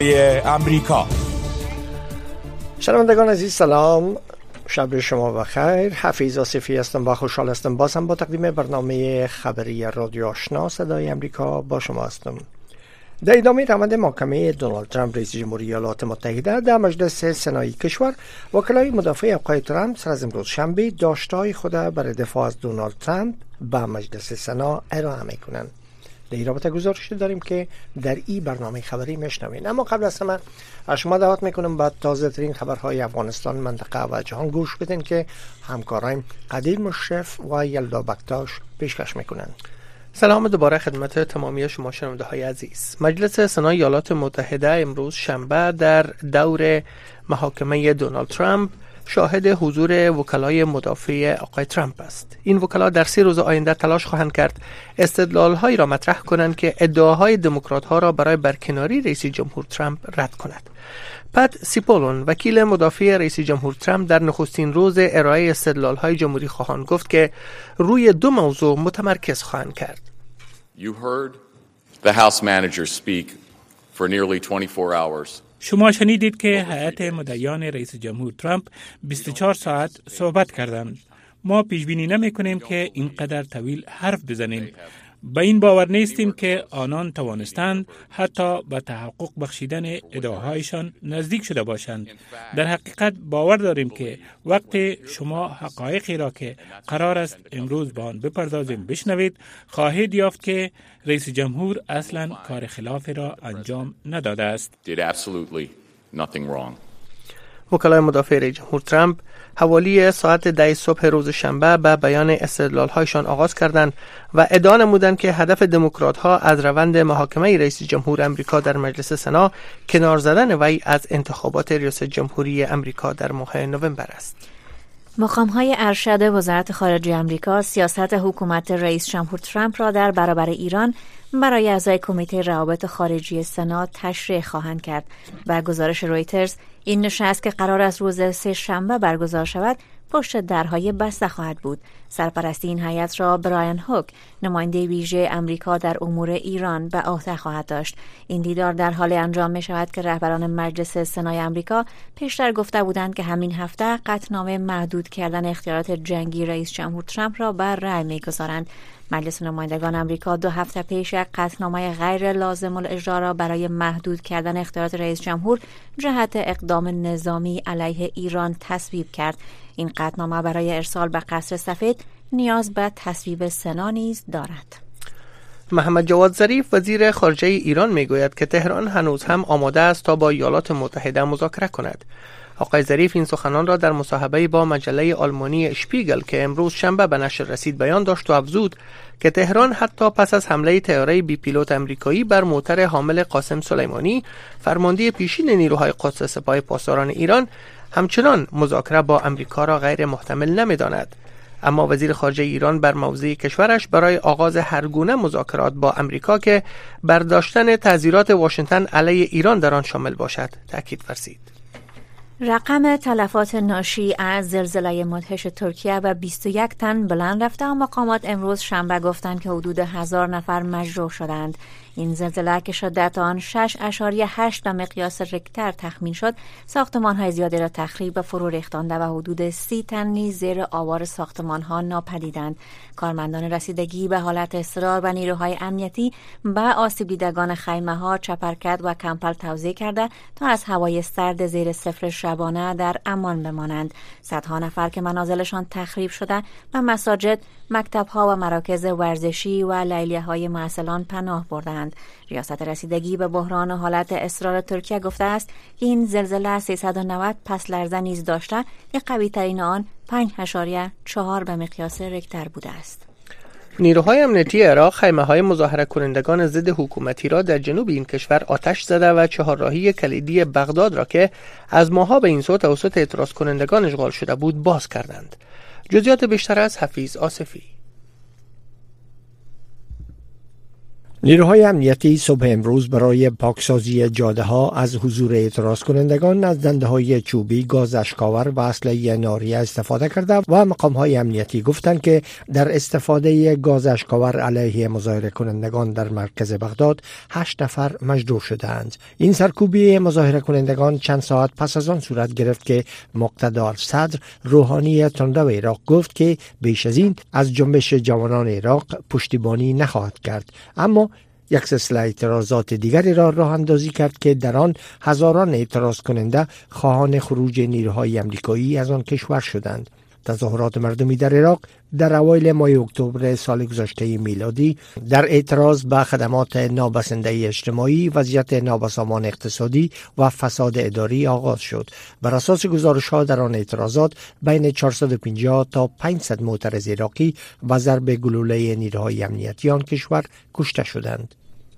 امریکا. شنوندگان عزیز سلام، شب شما بخیر. حفیظ آصفی هستم و خوشحال هستم بازم با تقدیم برنامه خبری رادیو آشنا صدای امریکا با شما هستم. در ادامه روند محاکمه دونالد ترامپ رئیس جمهوری ایالات متحده در مجلس سنایی کشور، وکلای مدافع آقای ترامپ سر از امروز شنبه داشته‌های خود برای دفاع از دونالد ترامپ به مجلس سنا ارائه می‌کنند. در این رابطه گزارش داریم که در این برنامه خبری میشنوین. اما قبل از همه از شما دعوت میکنم با تازه ترین خبرهای افغانستان، منطقه و جهان گوش بدین که همکارایم قدیر مشرف و یلدا بکتاش پیشکش میکنن. سلام دوباره خدمت تمامی شما شنونده های عزیز. مجلس سنای ایالات متحده امروز شنبه در دور محاکمه دونالد ترامپ شاهد حضور وکلای مدافع آقای ترامپ است. این وکلا در 3 روز آینده تلاش خواهند کرد استدلال‌هایی را مطرح کنند که ادعاهای دموکرات‌ها را برای برکناری رئیس جمهور ترامپ رد کند. پات سیپولون، وکیل مدافع رئیس جمهور ترامپ، در نخستین روز ارائه استدلال‌های جمهوری خواهان گفت که روی 2 موضوع متمرکز خواهند کرد. You heard the House manager speak for nearly 24 hours. شما شنیدید که هیئت مدعیان رئیس جمهور ترامپ 24 ساعت صحبت کردند. ما پیش بینی نمی کنیم که اینقدر طویل حرف بزنیم. به این باور نیستیم که آنان توانستند حتی به تحقق بخشیدن ادعاهایشان نزدیک شده باشند. در حقیقت باور داریم که وقتی شما حقایقی را که قرار است امروز به آن بپردازیم بشنوید، خواهید یافت که رئیس جمهور اصلا کار خلافی را انجام نداده است. وکلای مدافع رئیس جمهور ترامپ حوالی ساعت 10 صبح روز شنبه به بیان استدلال‌هایشان آغاز کردند و ادعا نمودند که هدف دموکرات‌ها از روند محاکمه رئیس جمهور آمریکا در مجلس سنا کنار زدن وی از انتخابات ریاست جمهوری آمریکا در ماه نوامبر است. مقام‌های ارشد وزارت خارجه آمریکا سیاست حکومت رئیس جمهور ترامپ را در برابر ایران برای اعضای کمیته روابط خارجی سنا تشریح خواهند کرد. با گزارش رویترز، این نشست که قرار است روز 3 شنبه برگزار شود پشت درهای بسته خواهد بود. سرپرستی این هیئت را برایان هوک، نماینده ویژه آمریکا در امور ایران، به عهده خواهد داشت. این دیدار در حال انجام می شود که رهبران مجلس سنای آمریکا پیشتر گفته بودند که همین هفته قطعنامه محدود کردن اختیارات جنگی رئیس جمهور ترامپ را بر رأی می گذارند. مجلس نمایندگان آمریکا 2 هفته پیش قطعنامه غیر لازم الاجرا را برای محدود کردن اختیارات رئیس جمهور جهت اقدام نظامی علیه ایران تصویب کرد. این قطعنامه برای ارسال به قصر سفید نیاز به تصویب سنا نیز دارد. محمد جواد ظریف وزیر خارجه ایران میگوید که تهران هنوز هم آماده است تا با ایالات متحده مذاکره کند. آقای ظریف این سخنان را در مصاحبه با مجله آلمانی اشپیگل که امروز شنبه به نشر رسید بیان داشت و افزود که تهران حتی پس از حمله طیاره بی پیلوت آمریکایی بر موتر حامل قاسم سلیمانی، فرمانده پیشین نیروهای قدس سپاه پاسداران ایران، همچنان مذاکره با آمریکا را غیر محتمل نمی‌داند. اما وزیر خارجه ایران بر موضع کشورش برای آغاز هر گونه مذاکرات با آمریکا که برداشتن تعزیرات واشنگتن علیه ایران در آن شامل باشد تاکید فرمود. رقم تلفات ناشی از زلزله مدهش ترکیه به 21 تن بلند رفته و مقامات امروز شنبه گفتند که حدود 1000 نفر مجروح شدند. این زلزله که شدت آن 6.8 به مقیاس ریکتر تخمین شد، ساختمان‌های زیادی را تخریب و فرو ریختانده و حدود 30 تن نیز زیر آوار ساختمان‌ها ناپدیدند. کارمندان رسیدگی به حالت اضطرار و نیروهای امنیتی به آسیب دیدگان خیمه‌ها، چپرکت و کمپل توزیع کرده تا از هوای سرد زیر صفر شبانه در امان بمانند. صدها نفر که منازلشان تخریب شده و مساجد، مکتب‌ها و مراکز ورزشی و لیلیه‌های معسلان پناه بردند. ریاست رسیدگی به بحران و حالت اضطرار ترکیه گفته است که این زلزله 390 پس لرزه نیز داشته که قوی‌ترین آن 5.4 به مقیاس ریکتر بوده است. نیروهای امنیتی عراق خیمه‌های مظاهره کنندگان ضد حکومتی را در جنوب این کشور آتش زده و چهارراهی کلیدی بغداد را که از ماه‌ها به این سو توسط اعتراض کنندگان اشغال شده بود باز کردند. جزئیات بیشتر از حفیظ آصفی. نیروهای امنیتی صبح امروز برای پاکسازی جاده ها از حضور اعتراض کنندگان از دنده های چوبی، گاز اشکاور و اسلحه ناریه استفاده کرده و مقام های امنیتی گفتند که در استفاده گاز اشکاور علیه مظاهره کنندگان در مرکز بغداد 8 نفر مجروح شدند. این سرکوبی مظاهره کنندگان چند ساعت پس از آن صورت گرفت که مقتدی الصدر روحانی تندرو عراق گفت که بیش از این از جنبش جوانان عراق پشتیبانی نخواهد کرد، اما یک سلسله اعتراضات دیگری را راه اندازی کرد که در آن هزاران اعتراض کننده خواهان خروج نیروهای امریکایی از آن کشور شدند. تظاهرات مردمی در عراق در اوایل ماه اکتبر سال گذشته میلادی در اعتراض به خدمات نابسنده اجتماعی، وضعیت نابسامان اقتصادی و فساد اداری آغاز شد. بر اساس گزارش‌ها در آن اعتراضات بین 450 تا 500 معترض عراقی و ضرب گلوله نیروهای امنیتی آن کشور کشته شدند.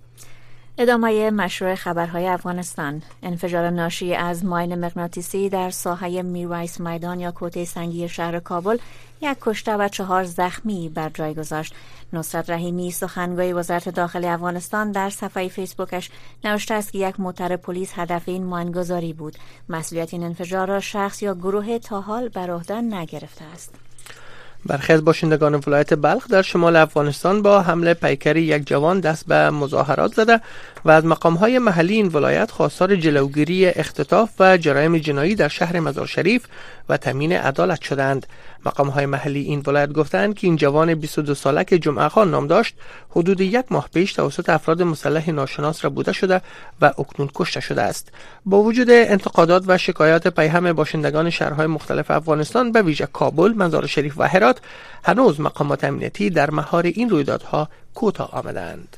ادامه مشروع خبرهای افغانستان. انفجار ناشی از ماین مغناطیسی در ساحه میرویس میدان یا کوته سنگی شهر کابل 1 کشته و 4 زخمی بر جای گذاشت. نصرت رحیمی سخنگوی وزارت داخلی افغانستان در صفحه فیسبوکش نوشته است که یک موتر پلیس هدف این ماینگذاری بود. مسئولیت این انفجار را شخص یا گروه تا حال بر عهده نگرفته است. برخی از باشندگان ولایت بلخ در شمال افغانستان با حمله پیکری یک جوان دست به مظاهرات زده و از مقام‌های محلی این ولایت خواستار جلوگیری اختطاف و جرایم جنایی در شهر مزار شریف و تامین عدالت شدند. مقام‌های محلی این ولایت گفتند که این جوان 22 ساله که جمعه خان نام داشت حدود 1 ماه پیش توسط افراد مسلح ناشناس ربوده شده و اکنون کشته شده است. با وجود انتقادات و شکایات پیهم باشندگان شهرهای مختلف افغانستان به ویژه کابل، مزار شریف و هرات، هنوز مقامات امنیتی در مهار این رویدادها کوتاه آمدند.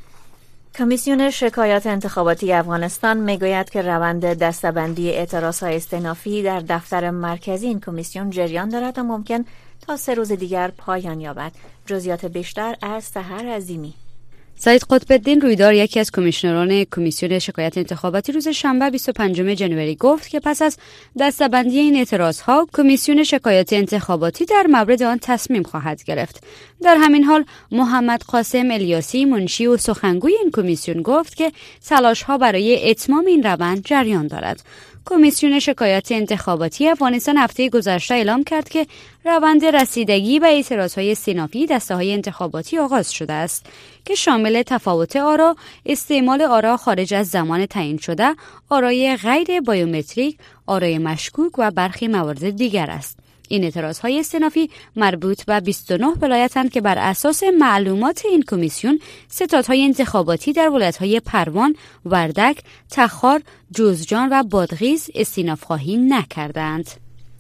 کمیسیون شکایات انتخاباتی افغانستان میگوید که روند دسته‌بندی اعتراضهای استئنافی در دفتر مرکزی این کمیسیون جریان دارد و ممکن تا 3 روز دیگر پایان یابد. جزئیات بیشتر از سحر عظیمی. سعید قطب‌الدین رویدار، یکی از کمیشنران کمیسیون شکایات انتخاباتی، روز شنبه 25 ژانویه گفت که پس از دسته‌بندی این اعتراضها کمیسیون شکایات انتخاباتی در مورد آن تصمیم خواهد گرفت. در همین حال محمد قاسم الیاسی، منشی و سخنگوی این کمیسیون، گفت که تلاش‌ها برای اتمام این روند جریان دارد. کمیسیون شکایات انتخاباتی افغانستان هفته گذشته اعلام کرد که روند رسیدگی به اعتراضهای استئنافی دسته‌های انتخاباتی آغاز شده است که شامل تفاوت آرا، استعمال آرا خارج از زمان تعیین شده، آرای غیر بیومتریک، آرای مشکوک و برخی موارد دیگر است. این اعتراضهای استئنافی مربوط به 29 ولایتند که بر اساس معلومات این کمیسیون ستادهای انتخاباتی در ولایت‌های پروان، وردک، تخار، جوزجان و بادغیس استئناف خواهی نکردند.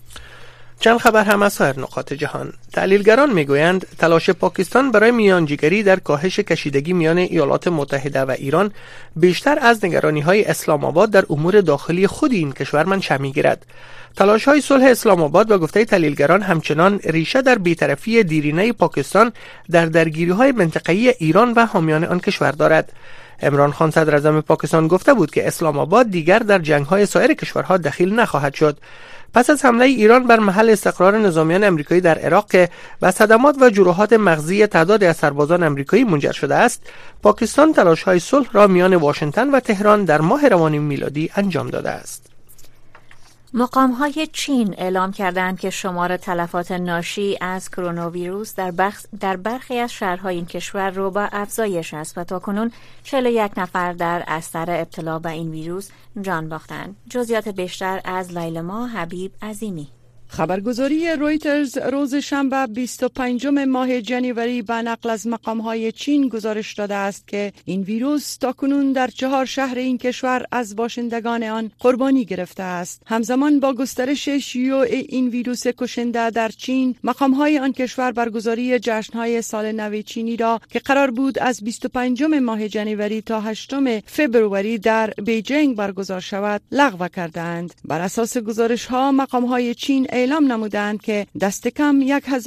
چند خبر هم از سایر نقاط جهان. تحلیلگران میگویند تلاش پاکستان برای میانجیگری در کاهش کشیدگی میان ایالات متحده و ایران بیشتر از نگرانی‌های اسلام آباد در امور داخلی خود این کشور منشأ می‌گیرد. تلاش‌های صلح اسلام آباد به گفته تحلیلگران همچنان ریشه در بی‌طرفی دیرینه پاکستان در درگیری‌های منطقه‌ای ایران و حامیان آن کشور دارد. عمران خان صدر اعظم پاکستان گفته بود که اسلام آباد دیگر در جنگ‌های سایر کشورها دخیل نخواهد شد. پس از حمله ایران بر محل استقرار نظامیان امریکایی در عراق که به صدمات و جروحات مغزی تعدادی از سربازان امریکایی منجر شده است، پاکستان تلاش‌های صلح را میان واشنگتن و تهران در ماه روان میلادی انجام داده است. مقام‌های چین اعلام کردند که شمار تلفات ناشی از کرونا ویروس در برخی از شهرهای این کشور رو به افزایش است و تاکنون 41 نفر در اثر ابتلا به این ویروس جان باختند. جزئیات بیشتر از لیلما حبیب عظیمی. خبرگزاری رویترز روز شنبه 25 ماه جنوری به نقل از مقام‌های چین گزارش داده است که این ویروس تاکنون در 4 شهر این کشور از باشندگان آن قربانی گرفته است. همزمان با گسترش شیوع این ویروس کشنده در چین، مقام‌های آن کشور برگزاری جشن‌های سال نو چینی را که قرار بود از 25 ماه جنوری تا 8 فوریه در بیجینگ برگزار شود، لغو کردند. بر اساس گزارش‌ها مقام‌های چین اعلام نمودند که دست کم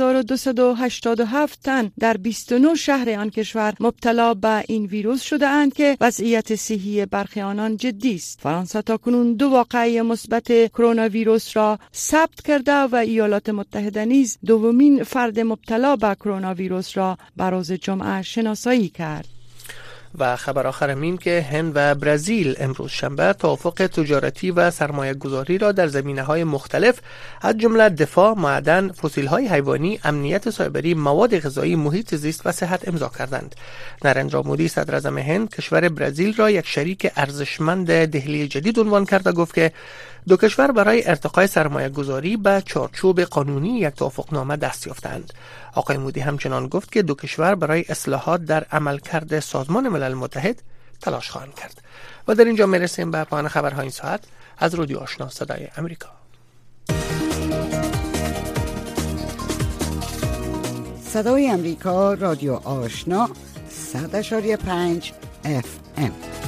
1287 تن در 29 شهر آن کشور مبتلا به این ویروس شده اند که وضعیت صحی برخی آنان جدی است. فرانسه تاکنون 2 واقعه مثبت کرونا ویروس را ثبت کرده و ایالات متحده نیز دومین فرد مبتلا به کرونا ویروس را به روز جمعه شناسایی کرد. و خبر آخر این که هند و برزیل امروز شنبه توافق تجارتی و سرمایه گذاری را در زمینه‌های مختلف از جمله دفاع، معدن، فسیل‌های حیوانی، امنیت سایبری، مواد غذایی، محیط زیست و صحت امضا کردند. نریندرا مودی صدر اعظم هند کشور برزیل را یک شریک ارزشمند دهلی جدید عنوان کرد و گفت که دو کشور برای ارتقای سرمایه گذاری به چارچوب قانونی یک توافقنامه دست یافتند. آقای مودی همچنان گفت که دو کشور برای اصلاحات در عملکرد سازمان ملل متحد تلاش خواهند کرد. و در اینجا میرسیم به پایان خبرهای این ساعت از رادیو آشنا صدای امریکا. صدای امریکا، رادیو آشنا 100.5 FM.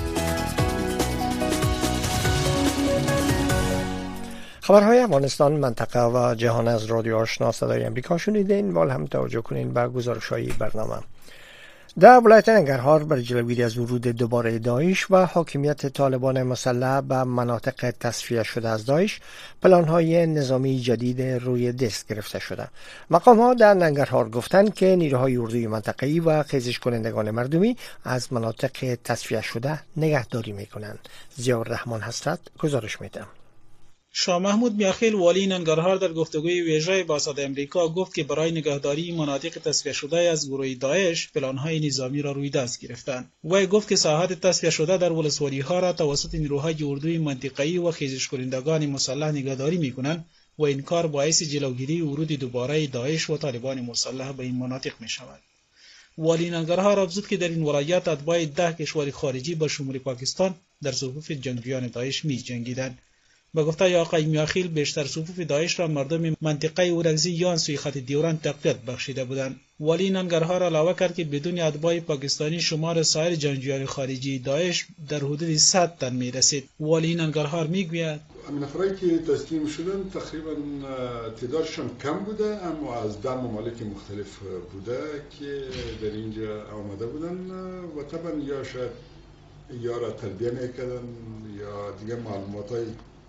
خبرهای افغانستان، منطقه و جهان از رادیو آشنا صدای امریکا شنیدین. وال هم توجه کنین به گزارش‌های برنامه. در ولایت ننگرهار برای جلوگیری از ورود دوباره داعش و حاکمیت طالبان مسلح به مناطق تصفیه شده از داعش، پلان‌های نظامی جدید روی دست گرفته شده. مقام‌ها در ننگرهار گفتند که نیروهای اردوی منطقه‌ای و خیزش کنندگان مردمی از مناطق تصفیه شده نگهداری می‌کنند. ضیاءالرحمن حسرت گزارش می‌دهد. شاه محمود میاخیل والی ننگرهار در گفتگوی ویژه با صدای امریکا گفت که برای نگهداری مناطق تصفیه شده از گروه داعش پلان‌های نظامی را روی دست گرفتند. وی گفت که ساحات تصفیه شده در ولسوالی‌ها را توسط نیروهای اردوی منطقه‌ای و خیزش کنندگان مسلح نگهداری می‌کنند و این کار باعث جلوگیری ورود دوباره داعش و طالبان مسلح به این مناطق می‌شود. والی ننگرهار افزود که در این ولایت اتباع 10 کشور خارجی به شمول پاکستان در صفوف جنگجویان داعش می‌جنگیدند. به گفته آقای میاخیل بیشتر صفوف داعش را مردم منطقه اورگزی یا آن سوی خط دیورند تقویت بخشیده بودند. والی ننگرهار علاوه کرد که بدون اتباع پاکستانی شمار سایر جنگجویان خارجی داعش در حدود 100 تن میرسید. والی ننگرهار میگوید نفرایی که تسلیم شدن تقریبا تعدادشان کم بوده، اما از 10 ممالک مختلف بوده که در اینجا آمده بودن و طبعا یا شاید یا را تربیه میکردن یا دیگه معلوماتای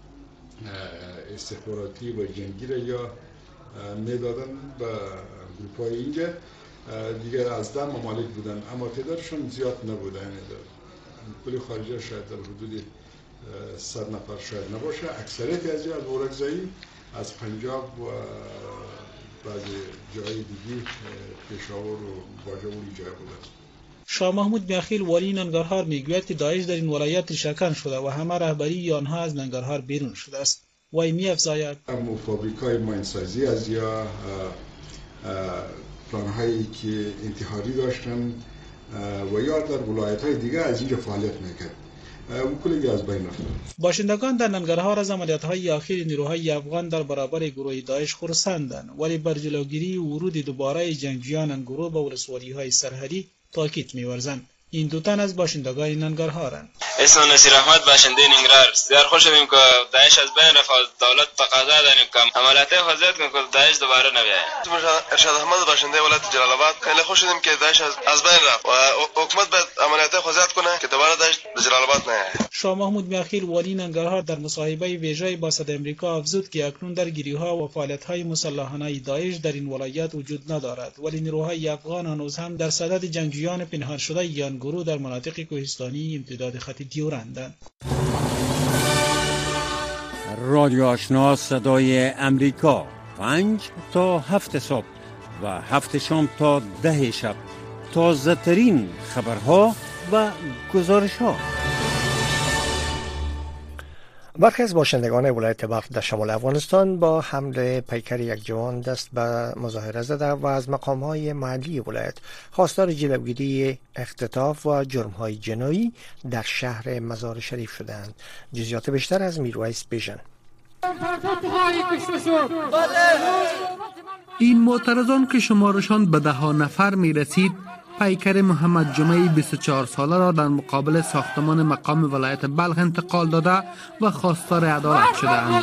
استخباراتی و جنگی را یا میدادن به گروپ‌های اینجا. دیگه از 10 ممالک بودن اما تعدادشون زیاد نبوده. کل خارجی شاید در حدود 100 نفر شاید نباشه. اکثریت از اورگزایی از پنجاب و بعضی جای دیگه پشاور و باجوری جای بوده. شاه محمود میاخیل والی ننگرهار میگوید که داعش در این ولایت ریشه‌کن شده و همه رهبری آنها از ننگرهار بیرون شده است. وی می‌افزاید اما فابریکای ماینسازی از یا پلان‌هایی که انتحاری داشتن و یا در ولایت‌های دیگه از اینجا فعالیت میکرد و کلی از بین رفت. باشندگان در ننگرهار از عملیات‌های اخیر نیروهای افغان در برابر گروه داعش خرسندند، ولی بر جلوگیری ورود دوباره جنگجویان گروه به ولسوالی‌های سرحدی تاکید می‌ورزند. این دو تن از باشندگان ننگرهارند. اسم نصیر احمد باشنده ننگرهار. بسیار خوشحالیم که داعش از بین رفت. دولت تقاضا داریم که عملیات حفاظت کنه که داعش دوباره نیاید. ارشاد احمد باشنده ولایت جلال آباد. خیلی خوشحالیم که داعش از بین رفت و حکومت باید عملیات حفاظت کنه که دوباره داعش به جلال آباد نیاید. شاه محمود میاخیل والی ننگرهار در مصاحبه ویژه با صدای امریکا افزود که اکنون درگیری‌ها و فعالیت‌های مسلحانه داعش در این ولایت وجود ندارد، ولی نیروهای افغان هنوز هم در صدد جنگجویان پنهان شده آن گروه در مناطق کوهستانی امتداد خط دیورندند. رادیو آشنا صدای امریکا 5 تا 7 صبح و 7 شام تا 10 شب تازه ترین خبرها و گزارش‌ها. برخی از باشندگان ولایت بلخ در شمال افغانستان با حمل پیکر یک جوان دست به مظاهره زده و از مقام‌های محلی ولایت خواستار جلوگیری اختطاف و جرم‌های جنایی در شهر مزار شریف شدند. جزئیات بیشتر از میرویس بیژن. این معترضان که شمارشان به 10 نفر می رسید پیکر محمد جمعی 24 ساله را در مقابل ساختمان مقام ولایت بلخ انتقال داده و خواستار عدالت شدند.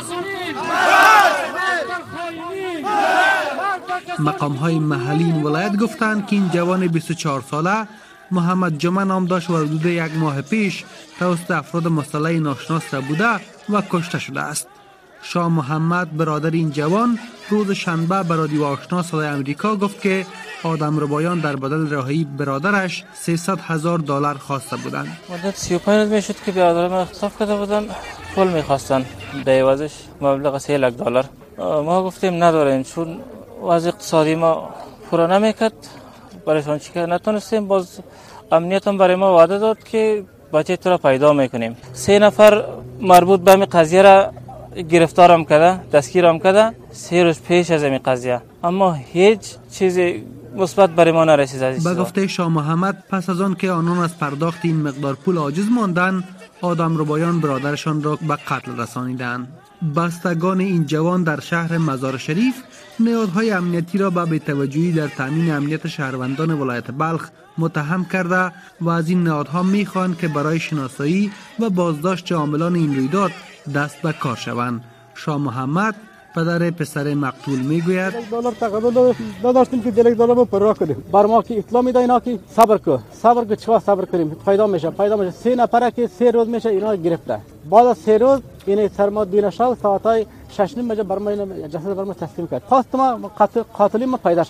مقام های محلی این ولایت گفتند که این جوان 24 ساله محمد جمعه نام داشت و حدود 1 ماه پیش توسط افراد مسلح ناشناس بوده و کشته شده است. شاه محمد برادر این جوان روز شنبه به رادیو آشنا صدای امریکا گفت که آدمربایان در بدل رهایی برادرش $300,000 خواسته بودند. مدت 35 روز میشد که برادر من اختطاف کرده بودن، پول میخواستن، در عوضش مبلغ $300,000. ما گفتیم نداریم، چون وضع اقتصادی ما پورا نمیکرد، برایشان چی که نتونستیم. باز امنیت هم برای ما وعده داد که بچه تو را پیدا میکنیم. 3 نفر مربوط به این قضیه را گرفتارم کرده، دستگیرم کرده 3 روز پیش از این قضیه، اما هیچ چیز مثبت برای ما نرسید. به گفته شاه محمد پس از آن که آنان از پرداخت این مقدار پول عاجز ماندند، آدمربایان برادرشان را به قتل رسانیدند. بستگان این جوان در شهر مزار شریف نهادهای امنیتی را به بی‌توجهی در تامین امنیت شهروندان ولایت بلخ متهم کرده و از این نهادها می‌خواهند که برای شناسایی و بازداشت عاملان این رویداد دست به کار شوند. شاه محمد پدر پسر مقتول میگوید $1 تقاضا نداشتیم که $1 رو پروا کنیم. بر ما که اطلاع میده اینا که صبر کو چقدر صبر کنیم، پیدا میشه. 3 نفره که 3 روز میشه اینا گرفته. بعد از 3 روز این سرما دین شب ساعتای 6:30 بجه بر ما جسد بر ما تسلیم کرد. خواست ما قاتل ما پیدا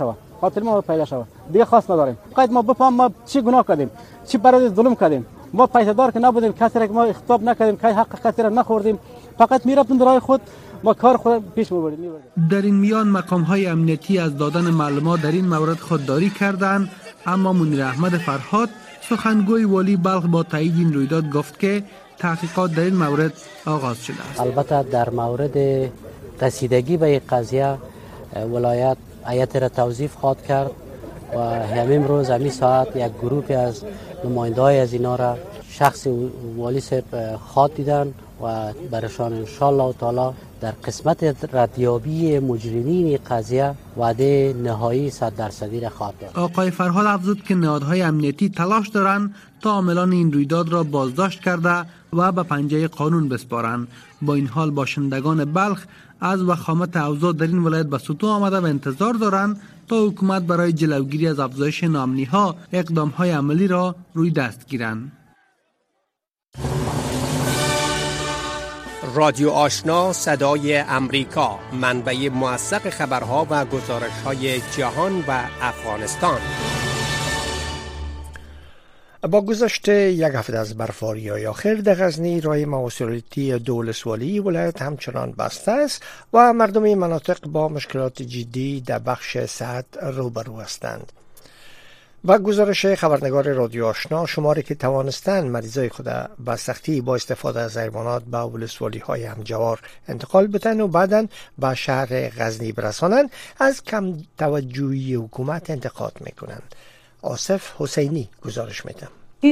شود. دیگه خواست نداریم. فقط ما بفهم ما چی گناه کردیم، چی برای ظلم کردیم. ما پیسه دار که نبودیم، کسی را که ما اخطاب نکردیم، که حق کسی را نخوردیم، فقط میرفتیم در راه خود، ما کار خود پیش میبردیم. در این میان مقام‌های امنیتی از دادن معلومات در این مورد خودداری کردند، اما منیر احمد فرهاد سخنگوی والی بلخ با تایید این رویداد گفت که تحقیقات در این مورد آغاز شده است. البته در مورد رسیدگی به این قضیه ولایت هیئت را توظیف خواهد کرد و همین روز همین ساعت یک گروه از نماینده‌های از اینا را شخص والی صاحب خواهد دیدن و برشان انشالله تعالی در قسمت ردیابی مجرمین قضیه وعده نهایی 100% را خواهد داد. آقای فرهاد افزود که نهادهای امنیتی تلاش دارند تا عاملان این رویداد را بازداشت کرده و به پنجه قانون بسپارند. با این حال باشندگان بلخ از وخامت اوضاع در این ولایت به سطوح آمده و انتظار دارند تا حکومت برای جلوگیری از افزایش ناامنی‌ها اقدام‌های عملی را روی دست گیرند. رادیو آشنا صدای امریکا، منبع موثق خبرها و گزارش‌های جهان و افغانستان. با گذشت یک هفته از برفاری‌های آخر در غزنی راه مواصلاتی دولسوالی ولایت همچنان بسته است و مردم این مناطق با مشکلات جدی در بخش صحت روبرو هستند. و گزارش خبرنگار رادیو آشنا شماری که توانستند مریضای خود با سختی با استفاده از حیوانات به ولسوالی‌های همجوار انتقال بدن و بعداً به شهر غزنی برسانند از کم توجهی حکومت انتقاد میکنند. آصف حسینی گزارش میدم.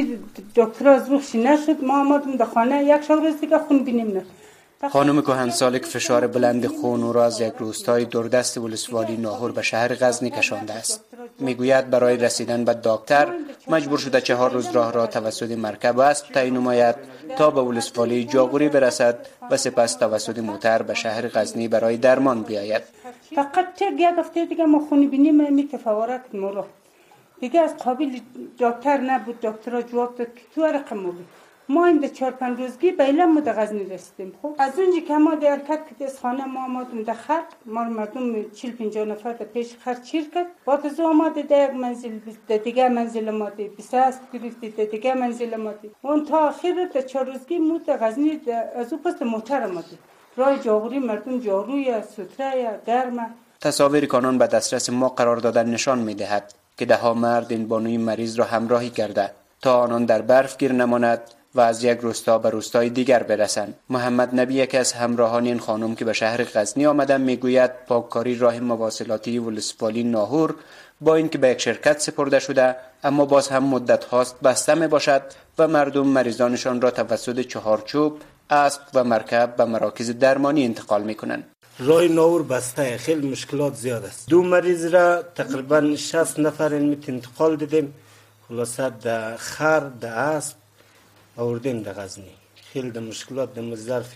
دکتر از روحش نشد، ما آمدیم در خانه یک روز دیگه خون بینیم نه. خانم کهنسالی که فشار بلند خون او را از یک روستای دوردست ولسوالی ناهور به شهر غزنی کشانده است. میگوید برای رسیدن به دکتر مجبور شده 4 روز راه را توسط مرکب اسب طی نماید تا به ولسوالی جاغوری برسد و سپس توسط موتر به شهر غزنی برای درمان بیاید. فقط یک هفته دیگه ما خون بینیم میتفاورت مرا. دیگه از قابل دکتر نبود. دکتر را جواب داد که تو رقم بود. ما این 4-5 روزگی بیله ما در غزنی رسیدیم. خب از اونجا که ما در حرکت که از خانه ما آمدیم در خرد، ما مردم 40-50 نفر در پیش خرد چیر کرد. بعد از آمده در یک منزل دیگه منزل آمده 20 اسب گرفتید دیگه منزل آمده. اون تا آخر در 4 روزگی ما در غزنی از اون پس موتر آمده. راه جاغوری مردم جاروی ستره گرم. تصاویر کانون به دسترس ما قرار دادن نشان می‌دهد که ده‌ها مرد این بانوی مریض را همراهی کرده تا آنان در برف گیر نماند و از یک روستا به روستای دیگر برسند. محمد نبی یکی از همراهان این خانم که به شهر غزنی آمدن میگوید پاککاری راه مواصلاتی ولسوالی ناهور با اینکه به یک شرکت سپرده شده اما باز هم مدت هاست بسته می باشد و مردم مریضانشان را توسط چهارچوب، اسب و مرکب به مراکز درمانی انتقال می کنند. راه ناهور بسته، خیلی مشکلات زیاد است. 2 مریض را تقریبا 60 نفر انتقال دادیم. خلاصه در خر، در اسب آوردیم در غزنی. خیلی در مشکلات در ظرف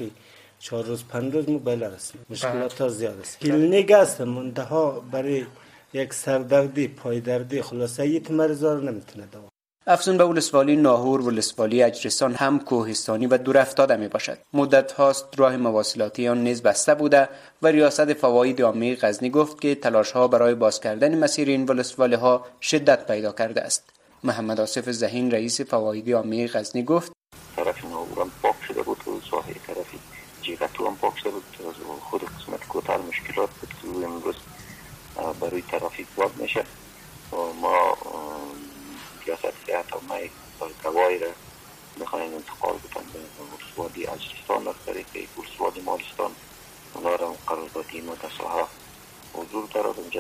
4 روز 5 روز موبایل رسیم. مشکلات ها زیاد است. کلینیک است منده ها برای یک سردردی، پای دردی خلاصه یک مریض را نمیتونه دوا. افزون به ولسوالی ناهور، ولسوالی اجرستان هم کوهستانی و دور افتاده می باشد. مدت هاست راه مواصلاتی آن نیز بسته بوده و ریاست فواید عامه غزنی گفت که تلاش ها برای باز کردن مسیر این ولسوالی ها شدت پیدا کرده است. محمد آصف ذهین رئیس فواید عامه غزنی گفت طرف ناهور هم پاک شده بود و ساحه طرفی جیغتو هم پاک شده بود. خود قسمت کوتاه مشکلات بود که امروز برای ترافیک باد میشه و ما ریاست صحت عامه دوایی را میخواهیم انتقال بتن به ولسوالی اجرستان از طریق ولسوالی مالستان. اونا را قراردادی متصاحب حضور دارد اونجا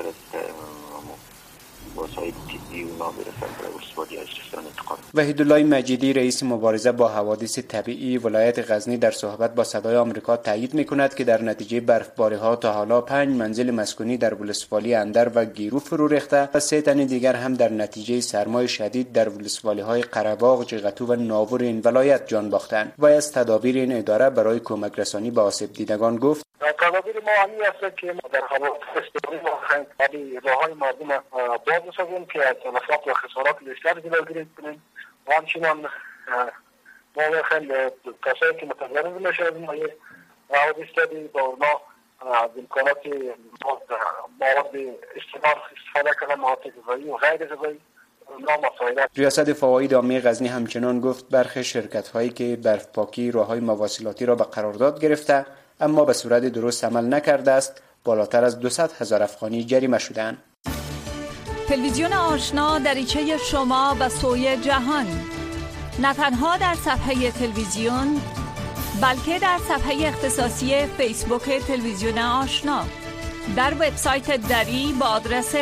وسایل طبی اونا برسن به ولسوالی اجرستان انتقال. وحیدالله مجیدی رئیس مبارزه با حوادث طبیعی ولایت غزنی در صحبت با صدای آمریکا تایید میکند که در نتیجه برفباری ها تا حالا 5 منزل مسکونی در ولسوالی اندر و گیرو فرو ریخته و 3 تن دیگر هم در نتیجه سرمای شدید در ولسوالی های قره‌باغ، جغتو و ناور این ولایت جان باختند و از تدابیر این اداره برای کمک رسانی به آسیب دیدگان گفت تدابیر ما همین است که در حالات استوری واقعا ولی راههای مردم باز بسازیم که از تلفات و خسارات بیشتر جلوگیری کنیم و همچنان ما خیلی کسایی که متضرر میشه از این حوادث طبیعی با اونا از امکانات مواد استفاده کردن، مواد غذایی و غیر غذایی. ریاست فواید عامه غزنی همچنان گفت برخی شرکت‌هایی که برفپاکی راههای مواصلاتی را به قرارداد گرفته اما به صورت درست عمل نکرده است بالاتر از 200,000 افغانی جریمه شدند. تلویزیون آشنا دریچه شما به سوی جهان، نه تنها در صفحه تلویزیون بلکه در صفحه اختصاصی فیسبوک تلویزیون آشنا، در وبسایت دری با آدرس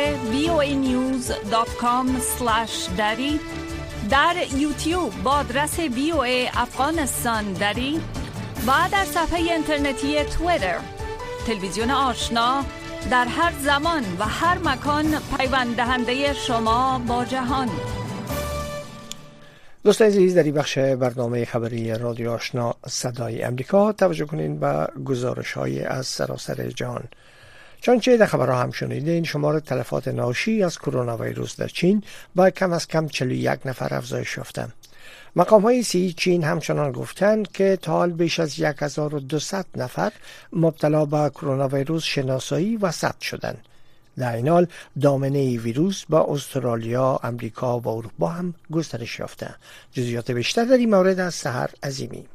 voanews.com/dari، در یوتیوب با آدرس VOA افغانستان دری و در صفحه اینترنتی توییتر. تلویزیون آشنا در هر زمان و هر مکان پیوند دهنده شما با جهان. دوستان عزیز، در این بخش برنامه خبری رادیو آشنا صدای امریکا توجه کنین به گزارش‌های از سراسر جهان. چنانچه در خبرها هم شنیدین، شمار تلفات ناشی از کرونا ویروس در چین با کم از کم 41 نفر افزایش یافته. مقام‌های صحی چین همچنان گفتند که تا حال بیش از 1200 نفر مبتلا به کرونا ویروس شناسایی و ثبت شدند. در این حال دامنه ویروس با استرالیا، امریکا و اروپا هم گسترش یافته. جزئیات بیشتر در این مورد از سحر عظیمی.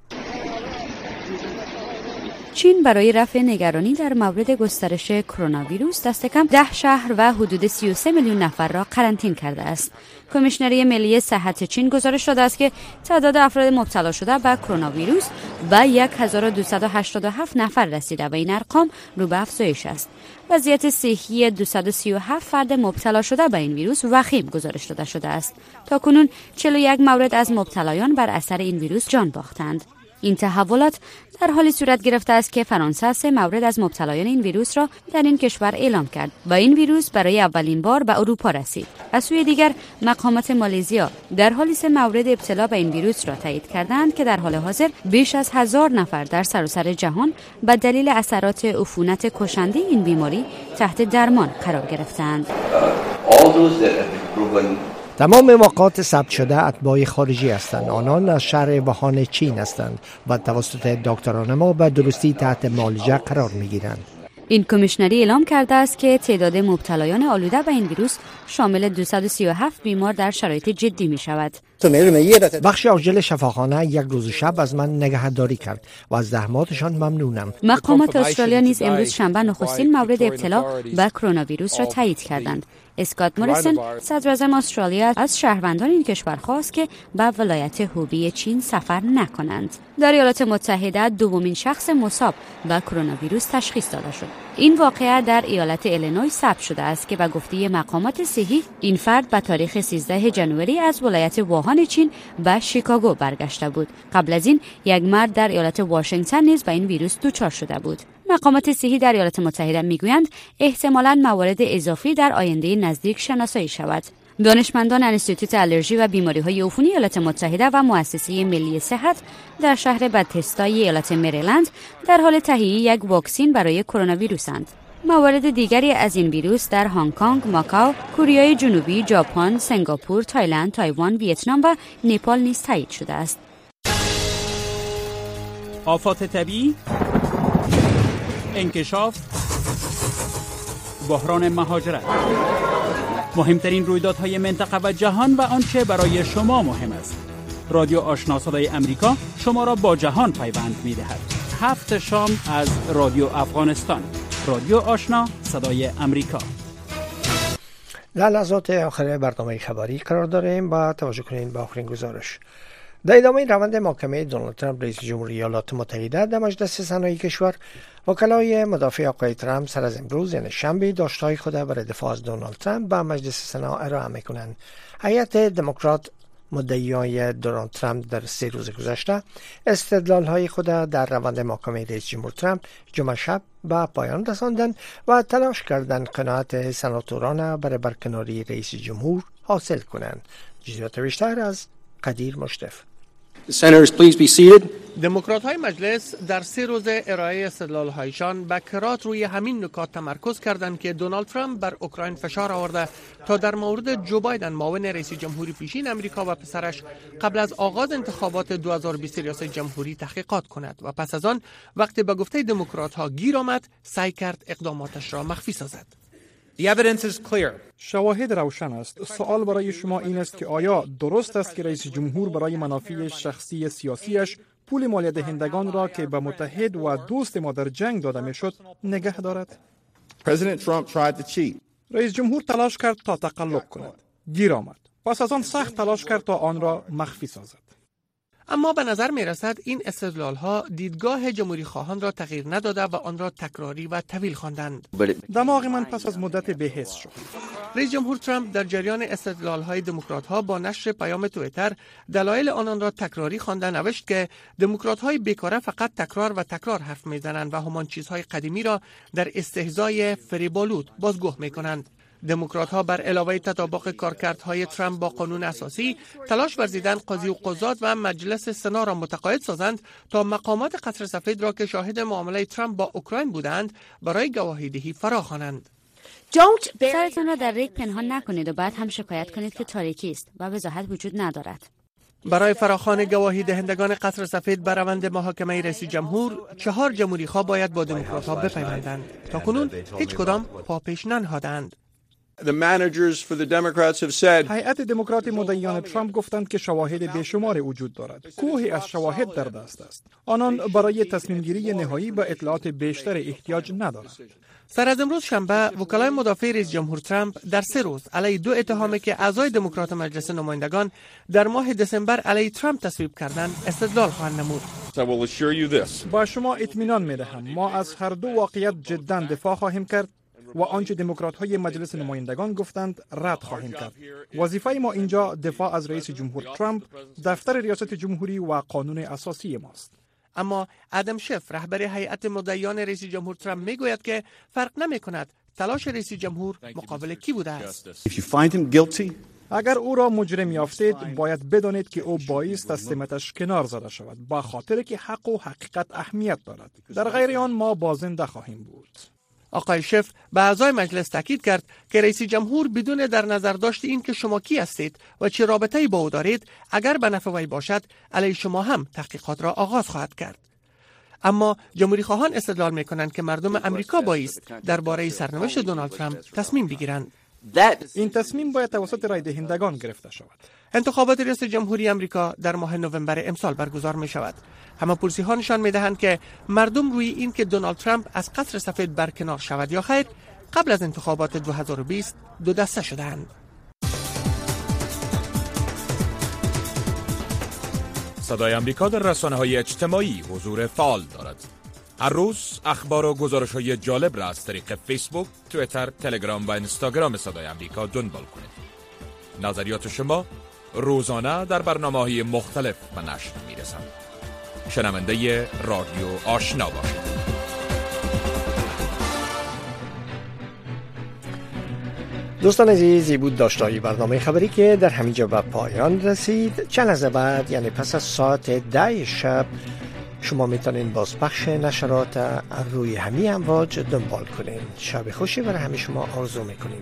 چین برای رفع نگرانی در مورد گسترش کرونا ویروس دست کم 10 شهر و حدود 33 میلیون نفر را قرنطینه کرده است. کمیشنری ملی صحت چین گزارش داده است که تعداد افراد مبتلا شده به کرونا ویروس به 1287 نفر رسیده و این ارقام رو به افزایش است. وضعیت صحی 237 فرد مبتلا شده به این ویروس وخیم گزارش داده شده است. تاکنون 41 مورد از مبتلایان بر اثر این ویروس جان باختند. این تحولات در حالی صورت گرفته است که فرانسه 3 مورد از مبتلایان این ویروس را در این کشور اعلام کرد و این ویروس برای اولین بار به اروپا رسید. از سوی دیگر مقامات مالزیا در حال 3 مورد ابتلا به این ویروس را تایید کردند که در حال حاضر بیش از 1000 نفر در سراسر جهان به دلیل اثرات عفونت کشنده این بیماری تحت درمان قرار گرفتند. تمام واقعات ثبت شده اتباع خارجی هستند. آنان از شهر ووهان چین هستند و توسط دکتران ما به درستی تحت معالجه قرار می‌گیرند. این کمیشنری اعلام کرده است که تعداد مبتلایان آلوده به این ویروس شامل 237 بیمار در شرایط جدی می شود. بخش عاجل شفاخانه یک روز و شب از من نگهداری کرد و از زحماتشان ممنونم. مقامات استرالیا نیز امروز شنبه نخستین مورد ابتلا به کرونا ویروس را تایید کردند. اسکات موریسون صدر اعظم استرالیا از شهروندان این کشور خواست که به ولایت هوبی چین سفر نکنند. در ایالات متحده دومین شخص مصاب به کرونا ویروس تشخیص داده شد. این واقعه در ایالت ایلینوی ثبت شده است که به گفته مقامات صحی این فرد به تاریخ 13 ژانویه از ولایت ووهان چین به شیکاگو برگشته بود. قبل از این یک مرد در ایالت واشنگتن نیز به این ویروس دچار شده بود. مقامات صحی در ایالات متحده میگویند احتمالاً موارد اضافی در آینده نزدیک شناسایی شود. دانشمندان انستیتوت آلرژی و بیماری‌های عفونی ایالات متحده و مؤسسه ملی صحت در شهر بتستا ایالت مریلند در حال تهیه یک واکسن برای کرونا ویروسند. موارد دیگری از این ویروس در هنگ کنگ، ماکائو، کره جنوبی، ژاپن، سنگاپور، تایلند، تایوان، ویتنام و نپال نیز تایید شده است. آفات طبیعی، انکشاف، بحران مهاجرت، مهمترین رویدادهای منطقه و جهان و آنچه برای شما مهم است. رادیو آشنا صدای امریکا شما را با جهان پیوند می‌دهد. 7 شام از رادیو افغانستان. رادیو آشنا صدای امریکا. در لحظات آخر برنامه خبری قرار داریم و توجه کنید به آخرین گزارش. در ادامه روند محاکمه دونالد ترامپ رئیس جمهوری ایالات متحده در مجلس سنای کشور، وکلای مدافع آقای ترامپ سر از امروز یعنی شنبه داشته‌های خود برای دفاع از دونالد ترامپ به مجلس سنا ارائه می‌کنند. هیئت دموکرات مدعیای دونالد ترامپ در 3 روز گذشته استدلال‌های خود در روند محاکمه رئیس جمهور ترامپ جمعه شب به پایان رساندند و تلاش کردند قناعت سناتوران برای برکناری رئیس جمهور حاصل کنند. جزئیات بیشتر از قدیر مشرف. دموکرات‌های مجلس در 3 روز ارائه استدلال‌هایشان به کرات روی همین نکات تمرکز کردند که دونالد ترامپ بر اوکراین فشار آورده تا در مورد جو بایدن معاون رئیس جمهوری پیشین امریکا و پسرش قبل از آغاز انتخابات 2020 ریاست جمهوری تحقیقات کند و پس از آن وقتی به گفته دموکرات‌ها گیر آمد سعی کرد اقداماتش را مخفی سازد. شواهد روشن است. سوال برای شما این است که آیا درست است که رئیس جمهور برای منافع شخصی سیاسیش پول مالیات دهندگان را که به متحد و دوست ما در جنگ داده میشد نگه دارد؟ رئیس جمهور تلاش کرد تا تقلب کند. گیر آمد. پس از آن سخت تلاش کرد تا آن را مخفی سازد. اما به نظر می رسد این استدلال‌ها دیدگاه جمهوری خواهان را تغییر نداده و آن را تکراری و طویل خواندند. دماغ من پس از مدت بحث شد. رئیس جمهور ترامپ در جریان استدلال‌های دموکرات‌ها با نشر پیام توییتر دلایل آنان را تکراری خوانده نوشت که دموکرات‌های بیکاره فقط تکرار و تکرار حرف می‌زنند و همان چیزهای قدیمی را در استهزای فریب‌آلود بازگو می‌کنند. دموکرات‌ها بر علاوه تطابق کارکردهای ترامپ با قانون اساسی تلاش ورزیدند قاضی و قضات و مجلس سنا را متقاعد سازند تا مقامات قصر سفید را که شاهد معامله ترامپ با اوکراین بودند برای گواهیدهی فراخوانند. سرتان را در ریگ پنهان نکنید و بعد هم شکایت کنید که تاریکی است و وضاحت وجود ندارد. برای فراخوان گواهی دهندگان قصر سفید بر روند محاکمه رئیس جمهور 4 جمهوری‌خواه باید با دموکرات‌ها بپیوندند. تاکنون هیچ کدام پا پیش ننهادند. هیئت دموکرات مدعیان ترامپ گفتند که شواهد بیشمار وجود دارد. کوهی از شواهد در دست است. آنان برای تصمیم گیری نهایی به اطلاعات بیشتر احتیاج ندارند. سر از امروز شنبه وکلای مدافع رئیس جمهور ترامپ در 3 روز علیه 2 اتهامی که اعضای دموکرات مجلس نمایندگان در ماه دسامبر علیه ترامپ تصویب کردند استدلال خواهند نمود. با شما اطمینان می‌دهم ما از هر دو واقعیت جداً دفاع خواهیم کرد و آنچه دموکرات‌های مجلس نمایندگان گفتند رد خواهیم کرد. وظیفه ما اینجا دفاع از رئیس جمهور ترامپ، دفتر ریاست جمهوری و قانون اساسی ماست. اما ادم شف رهبر هیئت مدعیان رئیس جمهور ترامپ میگوید که فرق نمی‌کند تلاش رئیس جمهور مقابل کی بوده است. اگر او را مجرم یافتید باید بدانید که او بایست از سمتش کنار زده شود، با خاطر که حق و حقیقت اهمیت دارد. در غیر آن ما بازنده خواهیم بود. آقای شف به اعضای مجلس تاکید کرد که رئیس جمهور بدون در نظر داشت این که شما کی هستید و چه رابطه‌ای با او دارید اگر به نفع وی باشد علیه شما هم تحقیقات را آغاز خواهد کرد. اما جمهوری خواهان استدلال می‌کنند که مردم امریکا بایست درباره سرنوشت دونالد ترامپ تصمیم بگیرند. این تصمیم باید توسط رای دهندگان گرفته شود. انتخابات ریاست جمهوری امریکا در ماه نوامبر امسال برگزار می شود. همه پرسی‌ها نشان می‌دهند که مردم روی این که دونالد ترامپ از قصر سفید برکنار شود یا خیر قبل از انتخابات 2020 دو دسته شدند. صدای امریکا در رسانه‌های اجتماعی حضور فعال دارد. هر روز اخبار و گزارش‌های جالب را از طریق فیسبوک، توییتر، تلگرام و اینستاگرام صدای امریکا دنبال کنید. نظریات شما روزانه در برنامه‌های مختلف به نشر می‌رسند. شنونده رادیو آشنا باشید. دوستان عزیزی بود داشته‌های برنامه خبری که در همینجا به پایان رسید. چند لحظه بعد یعنی پس از ساعت 10 شب شما میتونین بازپخش نشرات روی همین امواج دنبال کنین. شب خوشی برای همه شما آرزو میکنیم.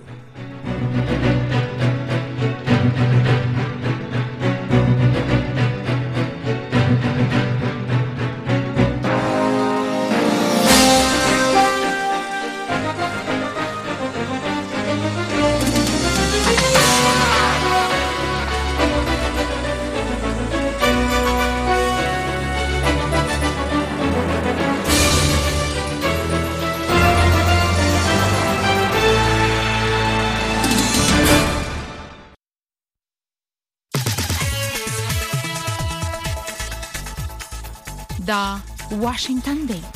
دا واشنگتن دی